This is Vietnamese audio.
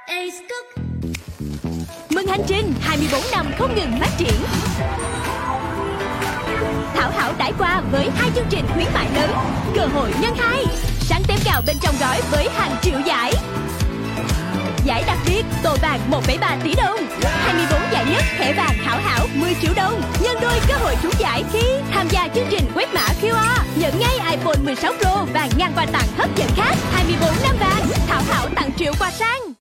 Ace Cook. Mừng hành trình 24 năm không ngừng phát triển. Thảo Hảo đãi qua với 2 chương trình khuyến mại lớn, cơ hội nhân 2, sẵn tem cào bên trong gói với hàng triệu giải. Giải đặc biệt tô vàng 1,3 tỷ đồng, 24 giải nhất thẻ vàng Thảo Hảo 10 triệu đồng, nhân đôi cơ hội trúng giải khi tham gia chương trình quét mã QR, nhận ngay iPhone 16 Pro và ngàn quà tặng hấp dẫn khác. 24 năm vàng, Thảo Hảo tặng triệu quà sang.